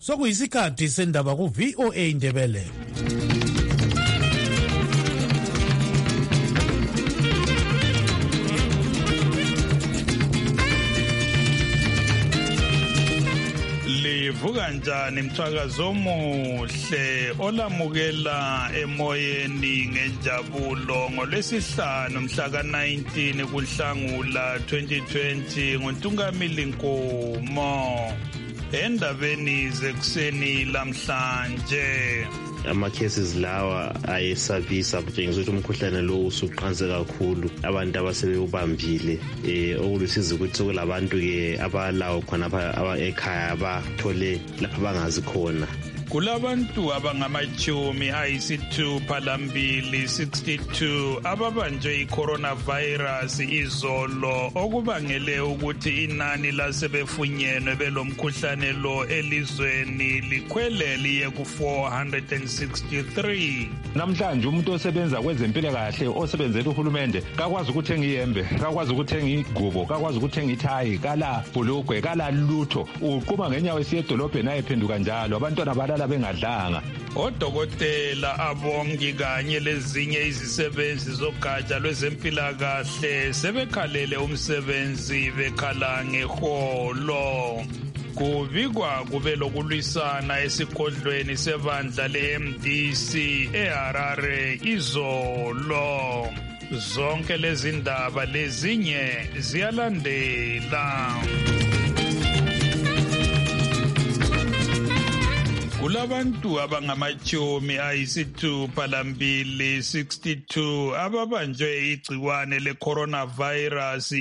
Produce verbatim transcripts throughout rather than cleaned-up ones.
Sokuyisikhathi sendaba ku V O A Indebele. Livuka njani mthwakazo omuhle olamukela emoyeni ngenjabulo ngolwesihlanu mhla ka nineteen kuNhlangula twenty twenty ngoNtungamili Nkomo. Endabeni zekuseni lamhlanje ama cases lawa ayesabisa kutshengisa ukuthi umkhuhlane lo usuqanse kakhulu abantu abasebewubambile eh okulusiza ukuthi sekulabantu ke abalawo khona apha ekhaya abathole lapha bangazi khona. Kulabantu abangamachumi ayisithupha lambili sixty-two ababanjwe i-coronavirus izolo okubangele ukuthi inani lasebefunyenwe belomkhuhlane lo elizweni likhwele liye ku four hundred sixty-three. Namhlanje umuntu osebenza kwezempilakahle osebenzela uhulumende kakwazi ukuthenga iyembe, kakwazi ukuthenga igubo, kakwazi ukuthenga ithayi, kala bulugwe, kala lutho. Uqhuma ngenyawo esiye edolobheni ayephenduka njalo. Abantwana balala bengadlanga. Odokotela, abongi kanye lezinye izisebenzi zogatsha lwezempilakahle sebekhalele umsebenzi bekhala ngeholo. Kubikwa kube lokulwisana esigodlweni sebandla le-M D C eHarare izolo. Zonke lezi ndaba lezinye ziyalandela. Kulabantu abangamachumi ayisithupha lambili sixty-two ababanjwe igciwane le-coronavirus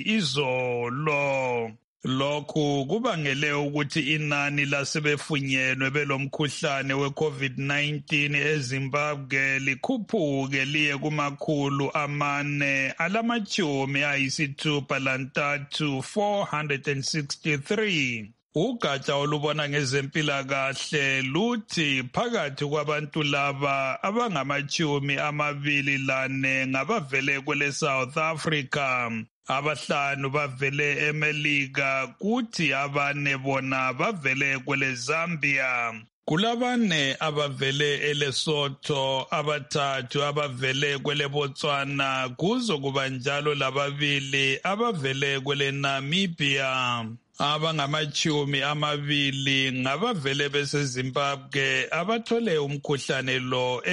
izolo. Lokhu kubangele ukuthi inani lasebefunyenwe belomkhuhlane we-COVID nineteen eZimbabwe likhuphuke liye kumakhulu amane alamachumi ayisithupha lantathu four hundred sixty-three. Ugatsha olubona ngezempilakahle luthi phakathi kwabantu laba abangamachumi amabili lane ngabavele kwele South Africa, abahlanu bavele eMelika, kuthi abane bona bavele kwele Zambia. Kulabane abavele eLesotho, abathathu abavele kwele Botswana, kuzokuba njalo lababili abavele kwele Namibia. Abangamachumi amabili ngabavele beseZimbabwe abathole umkhuhlane lo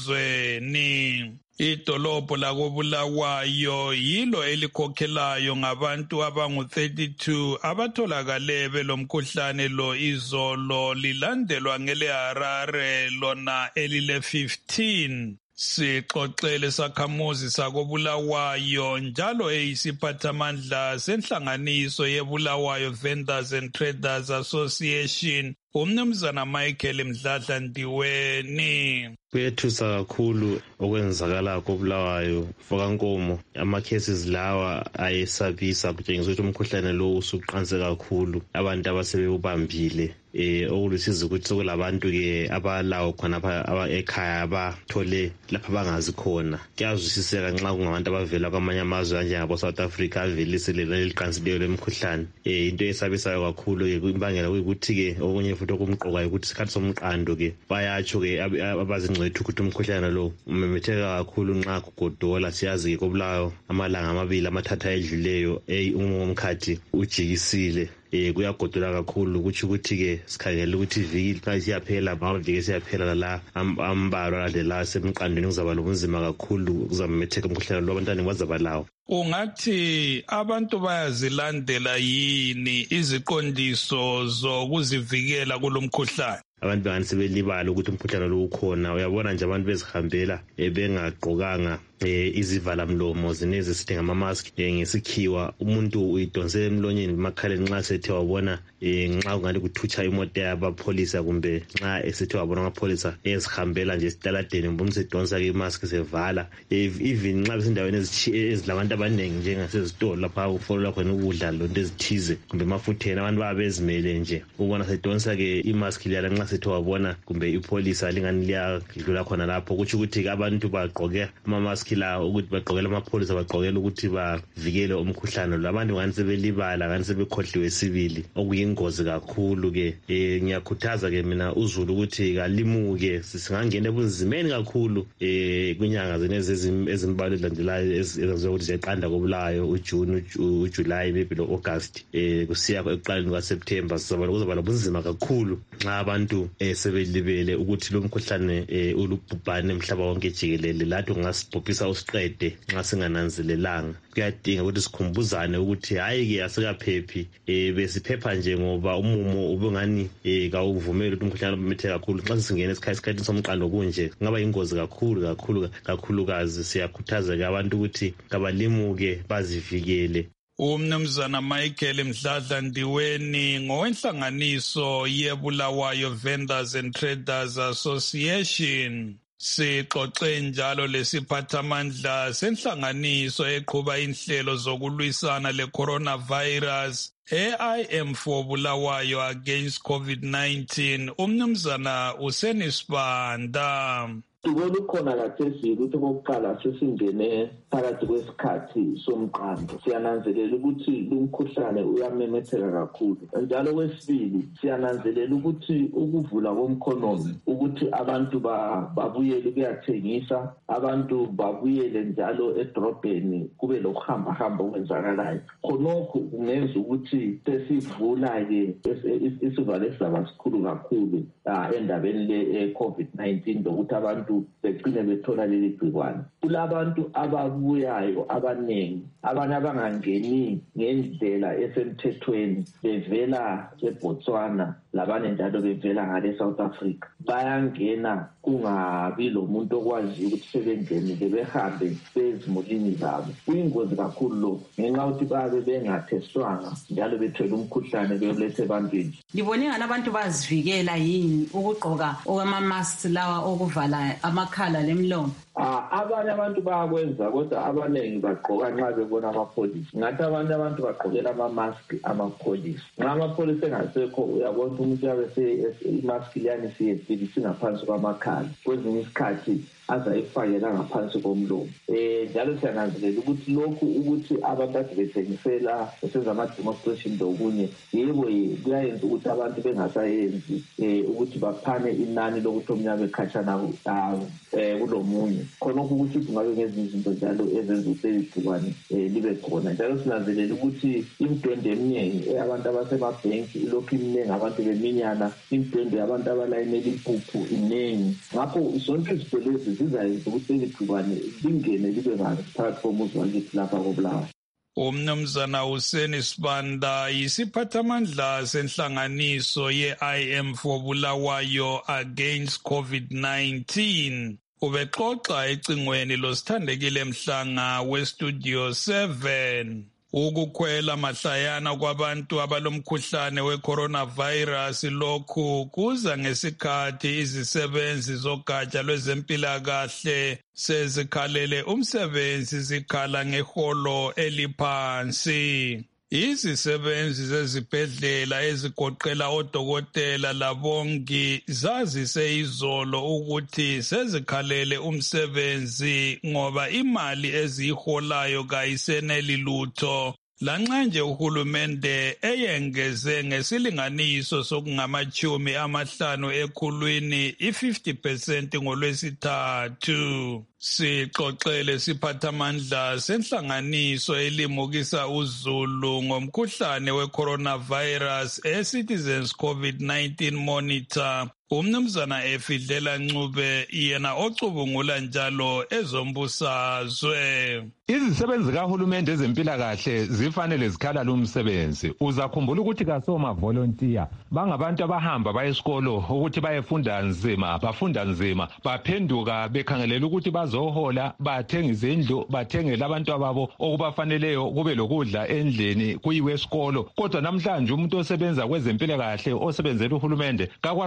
elizweni. Idolobho lakoBulawayo yilo elikhokhelayo ngabantu abangu thirty-two abatholakale belomkhuhlane lo izolo, lilandelwa ngeleHarare lona elile fifteen. Sixoxele sakhamuzi sakoBulawayo njalo eyisiphathamandla senhlanganiso yeBulawayo Vendors and Traders Association, umnumzana Michael Mdladla Ndiweni. Kuyethusa kakhulu okwenzakala koBulawayo Fokankomo. Ama cases lawa ayesabisa kutshengisa ukuthi umkhuhlane lo usuqanse kakhulu abantu abasebewubambile eh okulusiza ukuthi sekulabantu ke abalawo khona apha ekhaya abathole lapha bangazi khona. Kuyazwisiseka nxa kungabantu abavela kwamanye amazwe njengabo South Africa avelise leli qansileyo lemkhuhlane. Eh into esabisayo kakhulu ke imbangela ukuthi ke okunye futhi okumqoka ukuthi isikhathi somqando ke bayatsho ke abazingcwethu ukuthi umkhuhlane lo umemetheka kakhulu nxa kugodola. Siyazi ke koBulawayo amalanga amabili amathatha edluleyo eh umkhathi ujikisile eh kuyagodola kakhulu ukuthi ukuthi ke sikhangela ukuthi iviki xa siyaphela mawuvike siyaphela la ambalo la semqandweni kuzaba lobunzima kakhulu kuzamemetheka umkhuhlane lo abantwana bazaba lawo. Ungathi abantu bayazilandela yini iziqondiso zokuzivikela kulomkhuhlane? Abantu bangani sebelibala ukuthi umkhuhlane lo ukhona. Uyabona nje abantu bezihambela bengagqokanga izivala mlomo zinezi sithi ngama mask ngesikhiwa. Umuntu uyidonsela emlonyeni emakhaleni nxa sethe wabona nxa ungathi kuthutsha imoto yabapholisa kumbe nxa esethe wabona amapholisa ezihambela nje esitaladeni umuntu sedonsa ke mask sevala. Even nxa besendaweni ezilabantu abaningi njengasezitolo lapha ufollow khona ukudla lonto ezithize kumbe mafutheni abantu babezimele nje ubona sedonsa ke imask liyala nxa sethe wabona kumbe ipolisa lingani liyadlula khona lapho kuthi ukuthi abantu bagqoke ama mask ama-mask la ukuthi bagqokele amapholisa bagqokele ukuthi bavikele umkhuhlane lo. Abantu ngani sebelibala ngani sebekhohliwe sibili okuyingozi kakhulu-ke. um ngiyakhuthaza-ke mina uzulu ukuthi kalimuke singangena ebunzimeni kakhulu um kwinyanga zenezi ezimbalwa ezilandelayo ezenziwa ukuthi ziyaqanda kobulayo ujuni ujulayi maybe lo-august um kusiya ekuqaleni kwaSeptember sizaba kuzaba nobunzima kakhulu nxa abantu um sebelibele ukuthi lo mkhuhlane um ulubhubhane emhlaba wonke jikelele lathi kungasibhubhisa usiqede nxa singananzelelanga. Kuyadinga ukuthi sikhumbuzane ukuthi hayi-ke asikaphephi um besiphepha nje ngoba umumo ubengani um kawuvumeli ukuthi umkhuhlane ubemetheke kakhulu. Nxa sesingena esikhathini somqando kunje kungaba yingozi kakhulu kakhulu kakhulukazi. Siyakhuthaza-ke abantu ukuthi kabalimuke bazivikele. Umnumzana Michael Mdladla Ndiweni ngowenhlanganiso yeBulawayo Vendors and Traders Association. Sixoxe njalo lesiphathamandla senhlanganiso eqhuba inhlelo zokulwisana le-coronavirus e-I M for Bulawayo against COVID nineteen, umnumzana Useni Sibanda. Ibona ukhona kathesi ukuthi kokuqala sesingene phakathi kwesikhathi somqando. Siyananzelela ukuthi lumkhuhlane uyamemetheka kakhulu. Njalo kwesibili siyananzelela ukuthi ukuvula komkhonomi ukuthi abantu babuyele kuyathengisa, abantu babuyele njalo edrobheni kube lokuhamba hamba okwenzakalayo. Khonokho kungenza ukuthi sesivula-ke isivalo esizaba sikhulu kakhulu endabeni le-COVID nineteen lokuthi abantu begcine bethola leli gciwane. Kulabantu ababuyayo abaningi, abanye abangangeni ngendlela esemthethweni bevela eBotswana labanye njalo bevela ngale South Africa. Bayangena kungabi lo muntu okwazi ukuthi sebengenile behambe bezimulini zabo. Kuyingozi kakhulu lo ngenxa ukuthi babe bengathestwanga njalo bethwele umkhuhlane beyolethe ebantwini. Ngibone ngani abantu bazivikela yini ukugqoka okwama-masks lawa okuvala amakhala lemlomo? Ah, abanye abantu bayakwenza kodwa abaningi bagqoka nxa bebona amapholisi. Ngathi abanye abantu bagqokela ama-mask amapholisi. Nxa amapholisi engasekho uyabona umuntu yabe i-mask liyani siyefika singaphansi kwamakhala. Kwezinye isikhathi azayifakela ngaphansi komlomo. Eh njalo siyananzelela ukuthi lokhu ukuthi abantu ade bethengisela besenza ama-demonstration lokunye yebo kuyayenza ukuthi abantu bengasayenzi eh ukuthi baphane inani lokuthi omnyama ekhatshana eh kulomunye. Khonokho ukuthi kungabe ngezinye izinto njalo ezenza ukuthi igciwane libe khona. Njalo sinanzelela ukuthi imidwende eminingi abantu abasemabhenki ilokhu iminingi abantu beminyana, imidwende yabantu abalayinela impuphu iningi. Ngakho zonke izinto lezi zizayenza ukuthi igciwane lingene libe kahle phakathi komuzi wakithi lapha koBulawayo. Umnumzana Useni Sibanda yisiphathamandla senhlanganiso ye-I M for Bulawayo against COVID nineteen. Ubexoxa ecingweni losithandekile Mhlanga weStudio seven. Ukukhwela mahlayana kwabantu abalomkhuhlane we-coronavirus lokhu kuza ngesikhathi izisebenzi zogatsha lwezempilakahle sezikhalele umsebenzi zikhala ngeholo eliphansi. Izisebenzi zezibhedlela ezigoqela odokotela labongi zazise izolo ukuthi sezikhalele umsebenzi ngoba imali eziholayo kayiseneli lutho. Lanxa nje uhulumende eyengeze ngesilinganiso sokungamachumi amahlanu ekhulwini i-fifty percent ngolwesithathu. Sixoxele siphathamandla senhlanganiso elimukisa uzulu ngomkhuhlane we-coronavirus e-Citizens COVID nineteen Monitor. Umnumzana Efidlela Ncube yena ocubungula njalo ezombusazwe. Izisebenzi kahulumende ezempilakahle zifanele zikhala lumsebenzi. Uzakhumbula ukuthi kasoma volunteer bangabantu abahamba bayesikolo ukuthi bayefunda nzima, bafunda nzima, baphenduka bekhangelela ukuthi bazohola, bathenga izindlu, bathengele abantu ababo okubafaneleyo kube lokudla endlini kuyiwe esikolo. Kodwa namhlanje umuntu osebenza kwezempilakahle osebenzela uhulumende kakwazi ukuthenga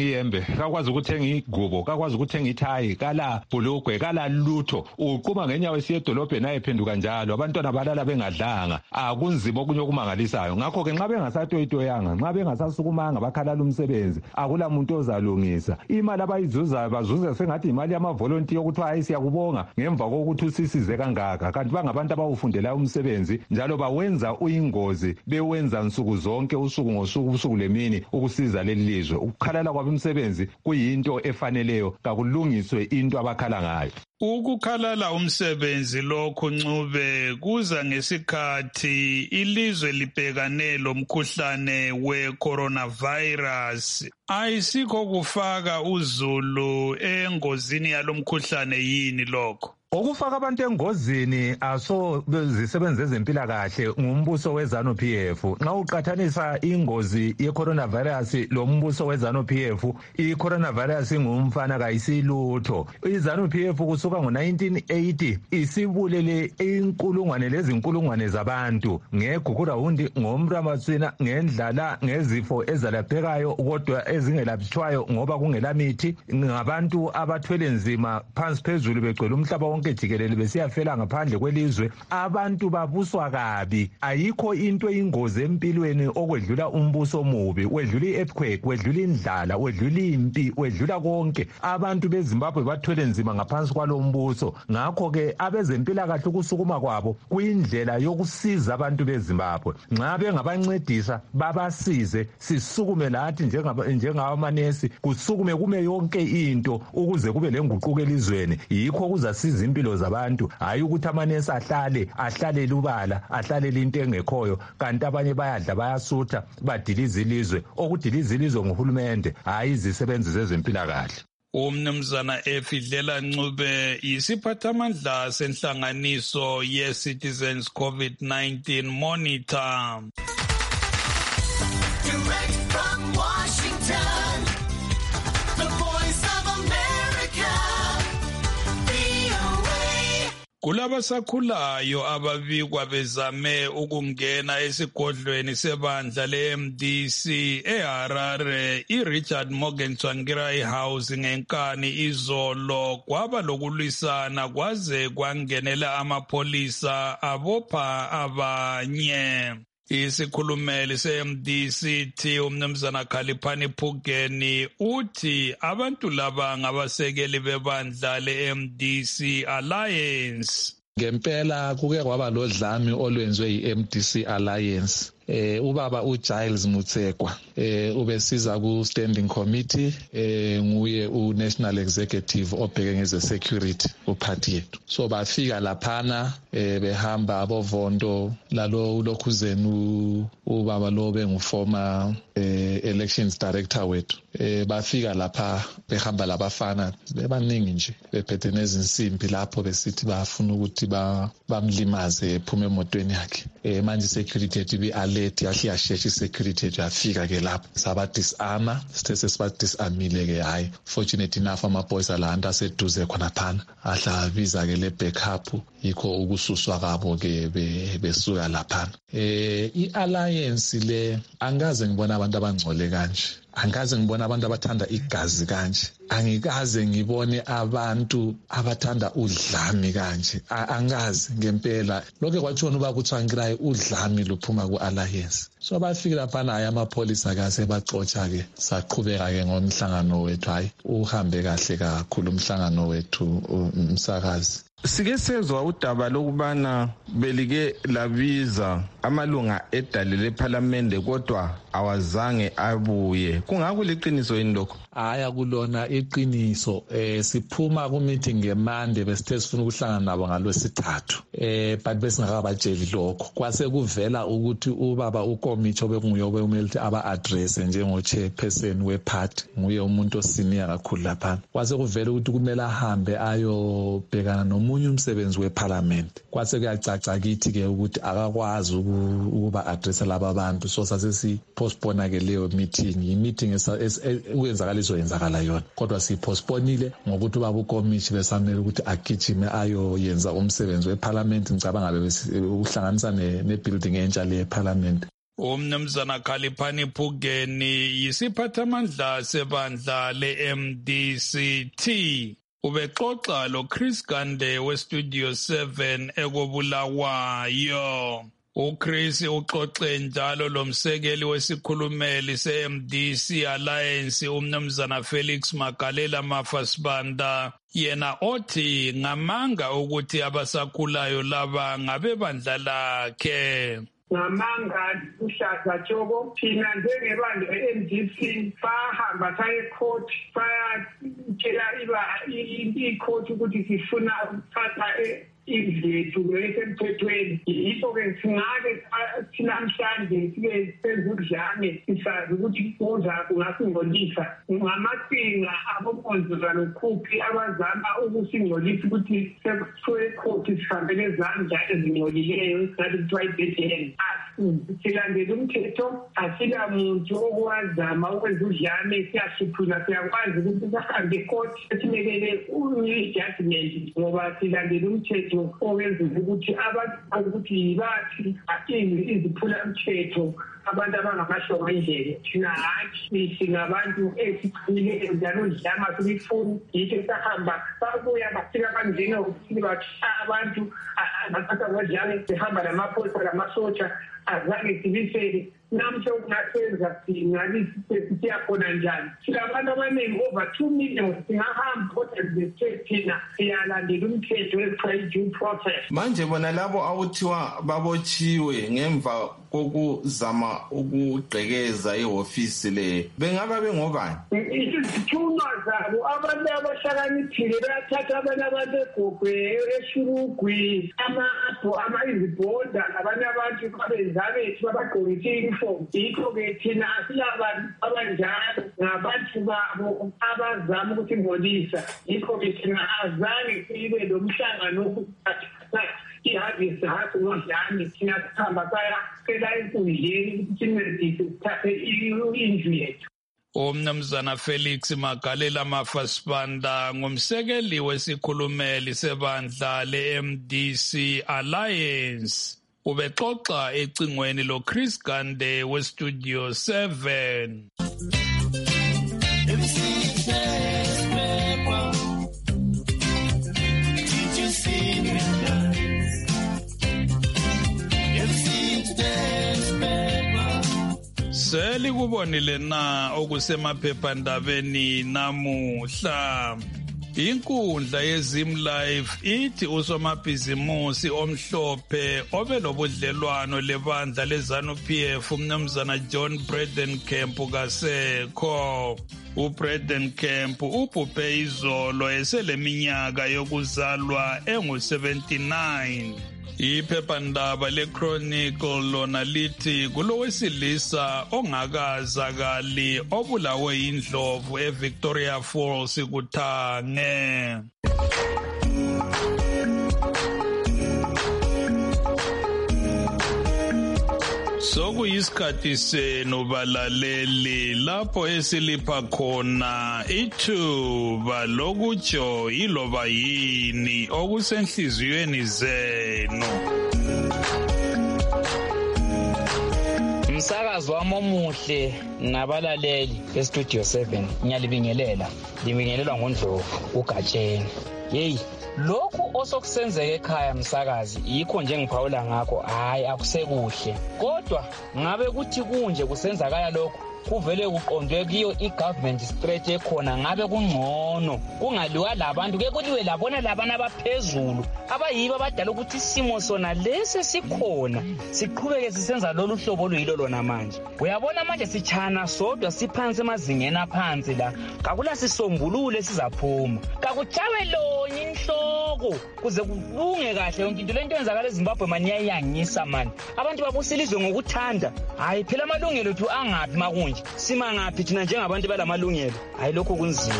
iyembe, kakwazi ukuthenga igubo, kakwazi ukuthenga ithayi, kala bhulugwe, kala lutho. Uquma ngenyawo esiya edolobheni ayephenduka njalo. Abantwana balala bengadlanga. Akunzima okunye okumangalisayo. Ngakho ke nxa bengasatoyitoyanga, nxa bengasasukumanga bakhalala umsebenzi, akula muntu ozalungisa. Imali abayizuzayo bazuza sengathi imali yamavolontiya ukuthi hayi siyakubonga ngemva kokuthi usisize kangaka. Kanti bangabantu abawufundela umsebenzi njalo bawenza uyingozi, bewenza nsuku zonke usuku ngosuku usuku lemini ukusiza leli lizwe. Ukukhalala kwabo umsebenzi kuyinto efaneleyo, kakulungiswe into abakhala ngayo. Ukukhalala umsebenzi lokhu Ncube kuza ngesikhathi ilizwe libhekane lomkhuhlane we-coronavirus. Ayisikho kufaka uzulu engozini yalomkhuhlane yini lokho? Okufaka abantu engozini aso zisebenze ezempilakahle ngumbuso weZanu P F. Nxa uqathanisa ingozi ye-coronavirus lo mbuso weZanu P F, i-coronavirus ngumfana kayisilutho. iZanu P F kusuka ngo nineteen eighty isibulele inkulungwane lezinkulungwane zabantu ngegugurawundi, ngomramatswina, ngendlala, ngezifo ezalaphekayo kodwa ezingelaphiwayo ngoba kungela mithi, ngabantu abathwele nzima phansi phezulu begcwele umhlaba wonke jikelele besiyafela ngaphandle kwelizwe. Abantu babuswa kabi. Ayikho into ingozi empilweni okwedlula umbuso omubi, wedlula i-earthquake, wedlula indlala, wedlula impi, wedlula konke. Abantu beZimbabwe bathwele nzima ngaphansi kwalo mbuso. Ngakho ke abezempilakahle ukusukuma kwabo kuyindlela yokusiza abantu beZimbabwe. Nxa bengabancedisa babasize, sisukume lathi njengabamanesi, kusukume kume yonke into ukuze kube lenguquko elizweni. Yikho kuzasiza impilo zabantu, hayi ukuthi amanesi ahlale ahlale lubala, ahlale into engekhoyo, kanti abanye bayadla bayasutha badiliza ilizwe. Okudiliza ilizwe nguhulumende, hayi izisebenzi zezempilakahle. Umnumzana Efidlela Ncube yisiphathamandla senhlanganiso ye-Citizens COVID nineteen Monitor. Direct from Washington, the Voice of America, V O A. Kulabasakhulayo ababikwa bezame ukungena esigodlweni sebandla le-M D C eHarare i-Richard Morgan Tsvangirai House ngenkani izolo, kwaba lokulwisana kwaze kwangenela amapholisa abopha abanye. Isikhulumeli se-M D C T umnumzana Khaliphani Phugeni uthi abantu laba ngabasekeli bebandla le-M D C Alliance. Ngempela kuke kwaba lodlame olwenziwe yi-M D C Alliance. Eh ubaba uGiles Mutsekwa eh ubesiza ku standing committee, eh nguye u national executive obheke ngeze security uphathi yethu. So bafika laphana eh behamba abovondo lalo ulokhuzeni ubaba lo benguformer eh elections director wethu. Eh bafika lapha behamba labafana bebaningi nje bephethe nezinsimbi lapho besithi bafuna ukuthi ba bamlimaze ephume emotweni yakhe. Eh manje security yethu bi alert yahle yashesha security yethu yafika ke lapho saba disarma, sithe siba disarmile ke. Hayi fortunate enough amaphoyisa la anta seduze khona phana ahla biza ke le backup, yikho ukususwa kabo ke besuka laphana. Eh i-alliance le angaze ngibona abantu abangcole kanje, angaze ngibona abantu abathanda igazi kanje, angikaze ngibone abantu abathanda udlami kanje, angazi ngempela. Lokho kwathiwa uba kuTsvangirai udlami luphuma ku-alliance. So bafika laphana hayi amapholisa kase baxotsha ke, saqhubeka ke ngomhlangano wethu. Hayi uhambe kahle kakhulu umhlangano wethu umsakazi. Sike sezwa udaba lokubana belike labiza amalunga edale leParliament kodwa awazange abuye. Kungakho liqiniso yini lokho? Haya kulona iqiniso. Eh siphuma ku meeting ngeMonday besithe sifuna ukuhlangana nabo ngalwesithathu. Eh but besingakabatsheli lokho. Kwase kuvela ukuthi ubaba uKomithi obekunguye obemele ukuthi aba address njengo chairperson weparty, nguye umuntu osenior kakhulu lapha. Kwase kuvela ukuthi kumele ahambe ayobhekana nomunye umsebenzi weParliament. Kwase kuyacaca kithi ke ukuthi akakwazi ukuba address laba bantu, so sase si postpone ke leyo meeting. I meeting ukwenzakala izoyenzakala yona, kodwa siyipostponile ngokuthi ubaba uKomithi besamele ukuthi agijime ayoyenza umsebenzi weParliament. Ngicabanga ngabe ukuhlanganisa ne building entsha le eParliament. Umnumzana Khaliphani Phugeni yisiphathamandla sebandla le-M D C T. Ubexoxa lo Chris Gande we-Studio seven ekobulawayo. UChris uxoxe njalo lomsekeli wesikhulumeli se-M D C Alliance umnumzana Felix Magalela Mafasibanda yena othi ngamanga ukuthi abasakhulayo laba ngabebandla lakhe. Ngamanga uhlaza tshoko thina njengebandla e-M D C sahamba saye court sayatshela i-court ukuthi sifuna ukuthatha izethu esemthethweni. Yikho-ke singake namhlanje sike senze udlame sisazi ukuthi kuza kungasingcolisa ngamaqhinga abomonzana nokhuphi abazama ukusingcolisa ukuthi sekuthiwe ecourt sihambele ezandla ezingcolileyo esingathi kuthiwa i-bethlehem. Silandela umthetho, asila muntu okwazama ukwenza udlame, siyahluphuna, siyakwazi ukuthi sahambe ecourt esimekele i-judgment ngoba silandela umthetho owenza ukuthi abantu ukuthi yibathi iziphula umthetho abantu abangamahlobo endlele. Thina hathi singabantu esiqinileyo njalo udlama silifuni yitho sahamba babuya bafika bangena ukuthi bathi abantu abathatha kodlame sihamba namaphoyisa lamasotsha azange sibisele. Namhla ukungasenza singalisi siyakhona njani. Silabantu abaningi over two million singahamba kodwa thina siyalandela umthetho we-due process. Manje bona labo awuthiwa babotshiwe ngemva kokuzama ukugqekeza ihofisi le bengaba bengobani? Izithunywa zabo abantu abahlakaniphile bayathatha abantu abantu egogwe eshurugwi amapho izibhoda abanye abantu babezabethu babagqokise i-uniform. Yikho-ke thina asilabantu abanjalo ngabantu babo abazama ukuthi ngcolisa. Yikho-ke thina azange sibe lo mhlangano iharvest hasi ngodlame thina sihamba sayacela enkundleni ukuthi sincedise sithathe indlu yethu. Umnumzana Felix Magalela Mafasibanda ngumsekeli wesikhulumeli sebandla le-M D C Alliance. Ubexoxa ecingweni lo Chris Gande we-Studio seven. Seli kubonile na okusemaphephandabeni namuhla. Inkundla yeZim Live ithi usomabhizimusi omhlophe obelobudlelwano lebandla leZANU-P F umnumzana John Bredenkamp kasekho. uBredenkamp ubhubhe izolo eseleminyaka yokuzalwa engu seventy-nine. Iphephandaba leChronicle lona lithi kulowesilisa ongakazakali obulawe indlovu eVictoria Falls kuThange. Sokuyisikhathi senu balaleli lapho esilipha khona ithuba lokutsho iloba yini okusenhliziyweni zenu. Umsakazo wami omuhle nabalaleli eStudio seven ngiyalibingelela. Libingelelwa ngoNdlovu uGatsheni. Hey, lokhu osokusenzeka ekhaya msakazi yikho nje ngiphawula ngakho hayi akusekuhle. Kodwa ngabe kuthi kunje kusenzakala lokho kuvele kuqondwe kiyo i-government straight ekhona ngabe kungcono kungaliwa labantu ke kuliwe labona labana abaphezulu abayibo abadala ukuthi isimo sona lesi sikhona siqhubeke sisenza lolu hlobo luyilo lona manje. Uyabona manje sichana sodwa siphansi emazingeni aphansi la kakula sisombulule sizaphuma kakujawe lonye inhloko kuze kubunge kahle yonke into lento yenzakala eZimbabwe manje iyayangisa manje abantu babusilizwe ngokuthanda hayi phela amalungelo ethu angapi makunje sima ngaphi thina njengabantu balamalungelo hayi lokho kunzima.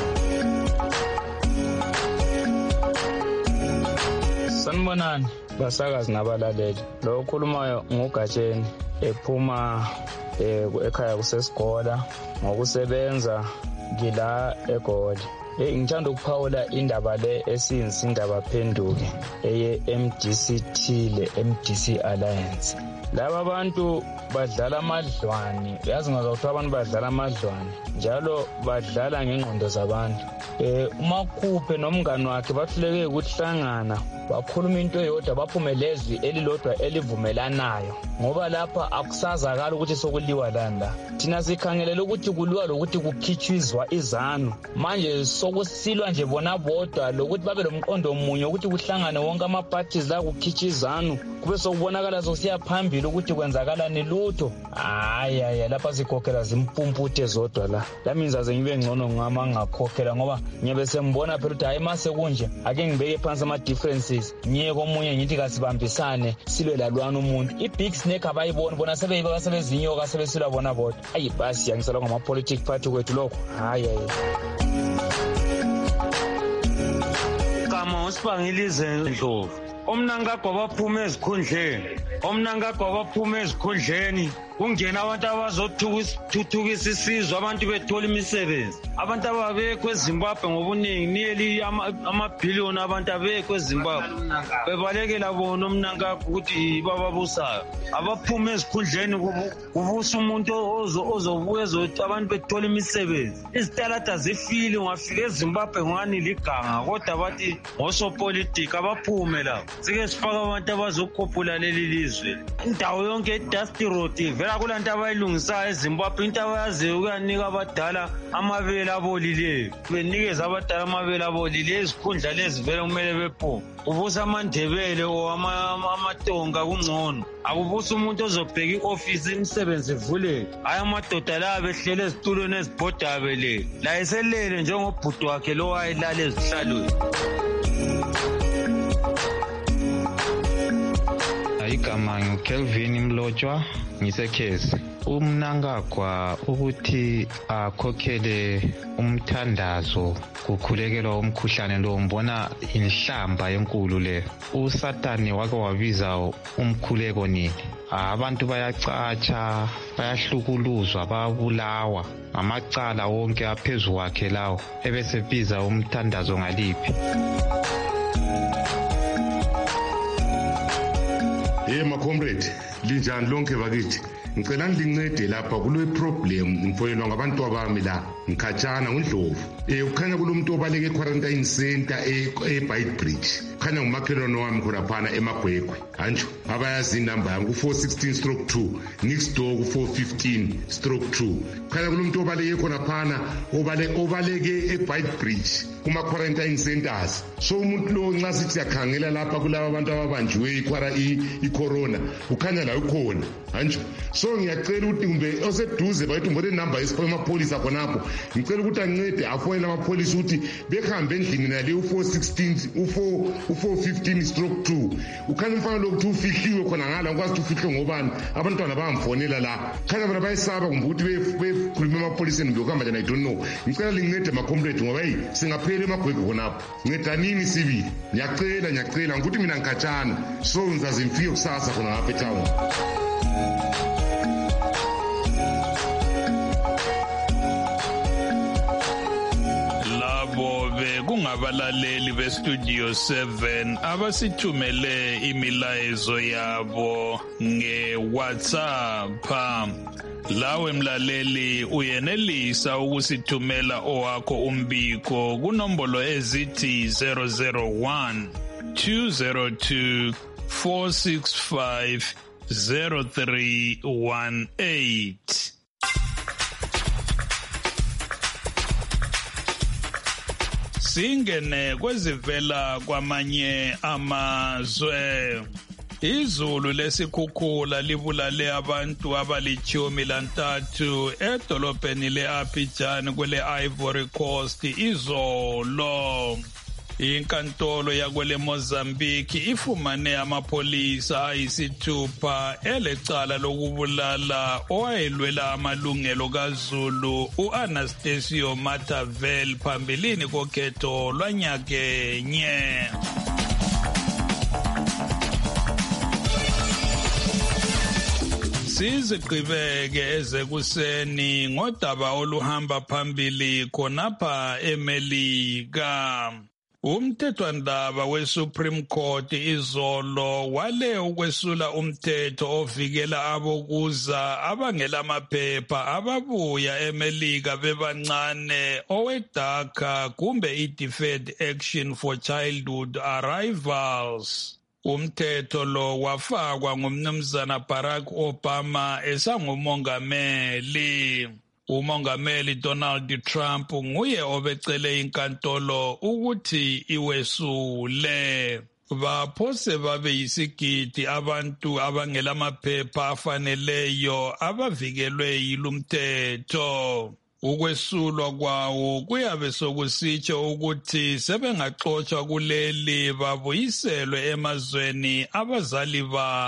Sanibonani basakazi nabalaleli lo khulumayo nguGatsheni ephuma ekhaya kusesigola ngokusebenza ngila eGoli. hey ngithanda ukuphawula indaba le esiyinsi indaba phenduke eye M D C T le M D C Alliance. Laba bantu badlala amadlwane, yazi ngaza ukuthi abantu badlala amadlwane njalo badlala ngengqondo zabantu. Eh uMakhuphe nomngani wakhe bahluleke ukuhlangana bakhuluma into eyodwa baphumelezwi elilodwa elivumelanayo ngoba lapha akusazakala ukuthi sokuliwa lani la. Thina sikhangelela ukuthi kuliwa lokuthi kukhitshizwa izanu manje sokusilwa nje bona bodwa lokuthi babe lomqondo omunye ukuthi kuhlangane wonke ama parties la kukhitshizanu kube sokubonakala sosiya phambili ukuthi kwenzakalani lutho. Hayi hayi lapha sikhokhela zimpumputhe zodwa la. That means aze ngibe ngcono ngama ngakhokhela ngoba ngibe sembona phela ukuthi hayi mase kunje ake ngibeke phansi ama differences ngiye komunye ngithi kasibambisane silwe lalwana umuntu. I big snake abayibona bona sebeyiba basebezinyoka sebesilwa bona bodwa. Ayi basi yangisela ngama political party kwethu lokho. Hayi hayi. Kama usibangilize Ndlovu. Omnangagwa baphuma ezikhundleni. Omnangagwa baphuma ezikhundleni. Kungena abantu abazothuthukisa isizwe abantu bethola imisebenzi. Abantu ababekho eZimbabwe ngobuningi nearly amabhiliyoni abantu abekho eZimbabwe. Bebalekela bona omnangagwa ukuthi bababusayo. Abaphuma ezikhundleni kubusa umuntu ozobuya ezothi abantu bethola imisebenzi. Izitalada zifile ungafika eZimbabwe ngani liganga kodwa bathi ngosopolitiki abaphume la. Sike sifaka abantu abazokhophula leli lizwe. Indawo yonke eDusty Road vela kulanto abayilungisayo eZimbabwe into abayaziyo ukuyanika abadala amabele abolileyo. Benikeza abadala amabele abolileyo izikhundla lezi vele kumele bephume. Ubusa amandebele o amatonga kungcono. Akubusa umuntu ozobheka ioffice imisebenzi ivuleke. Hayi amadoda la behlele ezitulweni ezibhodabe le. La eselele njengobhuti wakhe lo wayelala ezihlalweni. Igama ngiKelvin Mlotshwa ngisekhezi. Umnangagwa ukuthi akhokhele umthandazo kukhulekelwa umkhuhlane lo mbona inhlamba enkulu le. USatani wake wabiza umkhuleko nini. Abantu bayacatsha, bayahlukuluzwa, bayabulawa amacala wonke aphezulu kwakhe lawo ebese biza umthandazo ngaliphi. Hey ma comrade, linjani lonke bakithi? Ngicela ngincede lapha kule problem ngifonelwa ngabantu abami la ngikhatshana ngoNdlovu. Eh ukhanya kulomuntu obaleke quarantine center e eBytebridge. Khanya ngumakhelwane wami khona phana eMagwegwe. Hanjo abayazi inamba yangu four sixteen stroke two next door ku four fifteen stroke two. Khanya kulomuntu obaleke khona phana obale obaleke eBytebridge kuma quarantine centers. So umuntu lo nxa sithi yakhangela lapha kulabo abantu ababanjiwe ikwara i corona ukhanya la ukhona. Hanjo so ngiyacela ukuthi kumbe oseduze bayithi mbone number yesiphoma amapolisa khonapho. Ngicela ukuthi ancede afonele amapolisa ukuthi behambe endlini nale u four sixteen u four u four fifteen stroke two. Ukhanya umfana lokuthi ufihliwe khona ngala ngikwazi ukuthi ufihle ngobani abantwana bayamfonela la. Khanya bona bayisaba kumbe ukuthi bekhuluma amapolisa kumbe ukuhamba njani I don't know. Ngicela lincede ma comrade ngoba hey singaphela eMagwegwe khonapho. Ncedanini sibili. Ngiyacela ngiyacela ukuthi mina ngikhatshana so ngizaze ngifike kusasa khona ngapha eTown. kungabalaleli bestudio seven abasithumele imilayezo yabo nge-WhatsApp. Lawe mlaleli uyenelisa ukusithumela owakho umbiko kunombolo ezithi zero zero one two zero two four six five zero three one eight. Singene kwezivela kwamanye amazwe. Izulu lesikhukhula libulale abantu abalichumi lantathu edolobheni le-Abidjan kwele Ivory Coast izolo. Inkantolo yakwele Mozambique ifumane amapolisa ayisithupha elecala lokubulala owayelwela amalungelo kaZulu uAnastasio Matavel phambilini kokhetho lwanyakenye. Sizigqibeke ezekuseni ngodaba oluhamba phambili khonapha eMelika. Umthethwandaba we-Supreme Court izolo wale ukwesula umthetho ovikela abokuza abangelamaphepha ababuya eMelika bebancane oweDACA kumbe i-Deferred Action for Childhood Arrivals. Umthetho lo wafakwa ngumnumzana Barack Obama esangumongameli. Umongameli Donald Trump nguye obecele inkantolo ukuthi iwesule. Baphose babe yisigidi abantu abangelamaphepha afaneleyo abavikelwe yilumthetho. Ukwesulwa kwawo kuyabe sokusitsho ukuthi sebengaxotshwa kuleli babuyiselwe emazweni abazali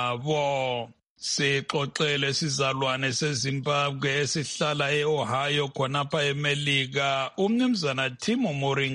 babo. Sixoxele sizalwane seZimbabwe esihlala e-Ohio khonapha eMelika umnumzana Timo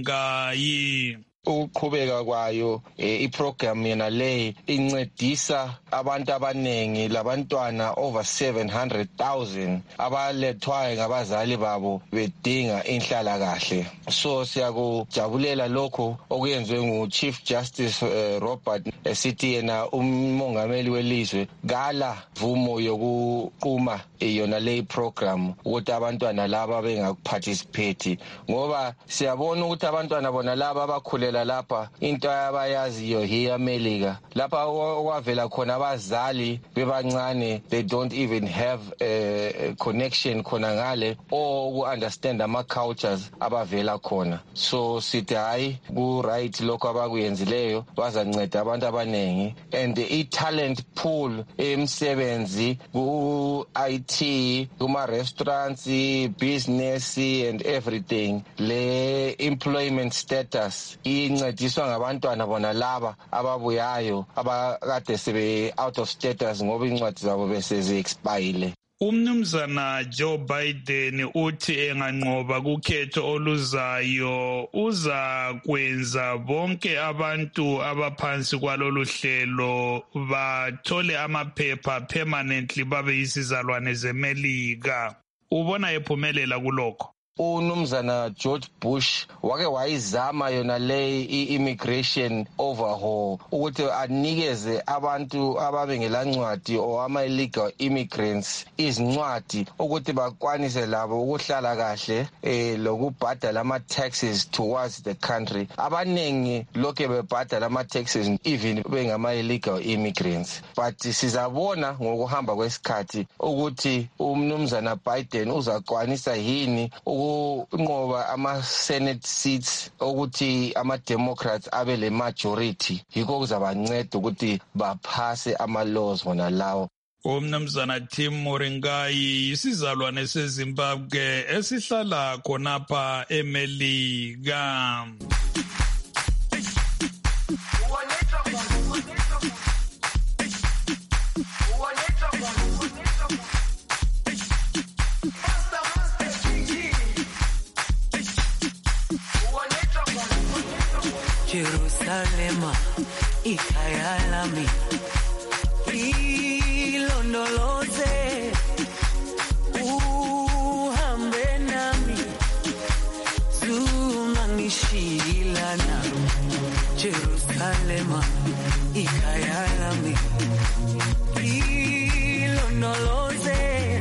Moringai. Ukuqhubeka kwayo iprogram yena le incedisa abantu abanengi labantwana over seven hundred thousand abalethwayo ngabazali babo bedinga inhlalakahle. So siyakujabulela lokho okuyenziwe nguChief Justice uh, Robert esithi yena umongameli welizwe gala vumo yokuqhuma yona le program ukuthi abantwana laba bengaparticipate ngoba siyabona ukuthi abantwana bona laba abakhulela lapha into abayaziyo here eMelika lapha okwavela khona abazali bebancane they don't even have a connection khona ngale or ku understand ama cultures abavela khona. So sithi hayi ku right lokho abakuyenzileyo bazanceda abantu abanengi and i talent pool emsebenzi ku I T kuma restaurants business and everything le employment status incediswa ngabantwana bona laba ababuyayo abakade sebe out of status ngoba incwadi zabo bese expire. Umnumzana Joe Biden uthi enganqoba kukhetho oluzayo uza kwenza bonke abantu abaphansi kwalolu hlelo bathole amaphepha permanently babe yisizalwane zeMelika. Ubona ephumelela kulokho? Unumzana George Bush wake wayizama yona le immigration overhaul ukuthi anikeze abantu ababengelancwadi o ama illegal immigrants izincwadi ukuthi bakwanise labo ukuhlala kahle eh lokubhadala ama taxes towards the country. Abanengi lokho bebhadala ama taxes even bengama illegal immigrants, but sizabona ngokuhamba kwesikhathi ukuthi umnumzana Biden uzakwanisa yini unqoba ama Senate seats ukuthi ama Democrats abe le majority yikho kuzabanceda ukuthi baphase ama laws wona lawo. Umnumzana Tim Moringai isizalwane seZimbabwe esihlala khonapha eMelika. Jerusalema ikhaya lami ilondoloze uhambe nami zungangishilana. Jerusalema ikhaya lami ilondoloze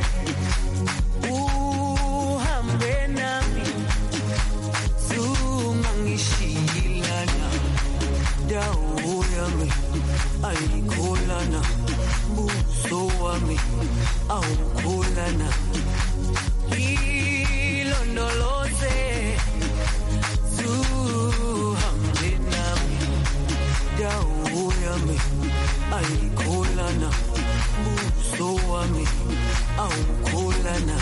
uhambe nami zungangishilana. Dawo yami ayikholana buso wami awukholana ilondoloze zuhambe nami. Dawo yami ayikholana buso wami awukholana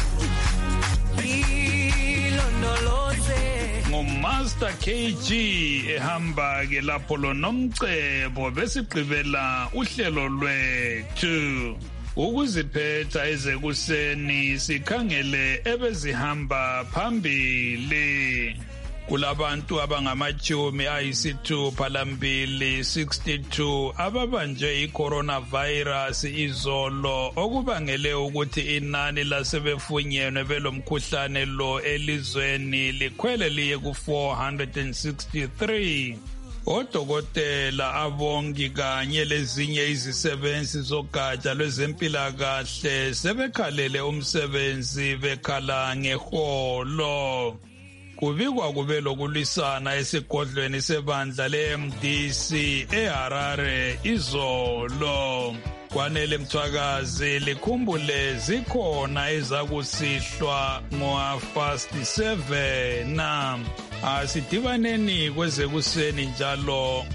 ilondoloze. Master K G ehamba ke lapho lo nomcebo besigqibela uhlelo lwethu. Ukuziphetha ezekuseni sikhangele ebezihamba phambili. Kulabantu abangamachumi ayisithupha lambili sixty-two ababanjwe i-coronavirus izolo okubangele ukuthi inani lasebefunyenwe belomkhuhlane lo elizweni likhwele liye ku four hundred sixty-three. Odokotela, abongi kanye lezinye izisebenzi zogatsha lwezempilakahle sebekhalele umsebenzi bekhala ngeholo. Kubikwa kube lokulisana esigodlweni sebandla le-M D C eHarare izolo. Kwanele Mthwakazi likhumbule zikhona ezakusihlwa ngo-fast seven. Asidibaneni kwezekuseni njalo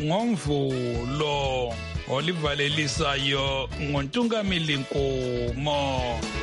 ngoMvulo. Olivalelisayo ngoNtungamili Nkomo.